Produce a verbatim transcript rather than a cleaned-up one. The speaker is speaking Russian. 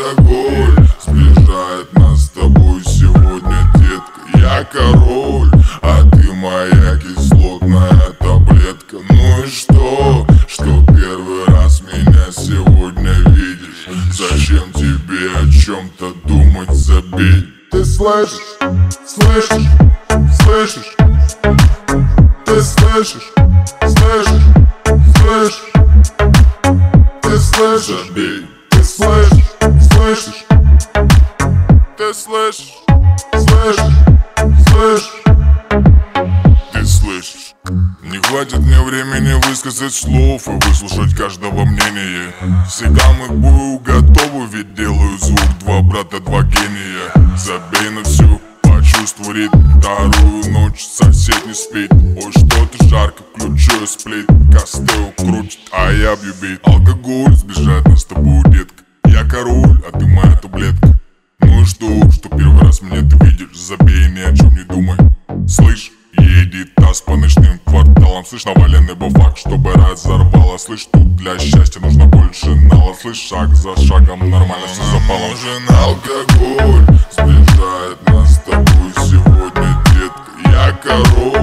Алкоголь сближает нас с тобой сегодня, детка. Я король, а ты моя кислотная таблетка. Ну и что, что первый раз меня сегодня видишь? Зачем тебе о чем-то думать, забей. Ты слышишь, слышишь, слышишь? Ты слышишь, слышишь, слышишь? Ты слышишь, забей. Ты слышишь, слышишь? Ты слышишь, слышишь, слышишь? Ты слышишь? Не хватит мне времени высказать слов и выслушать каждого мнения. Всегда мы к бою готовы, ведь делают звук два брата, два гения. Забей на всю, почувствуй ритм. Вторую ночь сосед не спит. Ой, что-то жарко, включу я сплит. Костел крутит, а я бью бит. Алкоголь сбежать нас с тобой, детка. Я король, а ты моя таблетка. Ну и что, что первый раз меня ты видишь? Забей, ни о чем не думай. Слышь, едет таз по ночным кварталам. Слышь, наваленный бафак, чтобы разорвало. Слышь, тут для счастья нужно больше нала. Слышь, шаг за шагом нормально все запало. Нужен алкоголь сближает нас с тобой сегодня, детка. Я король.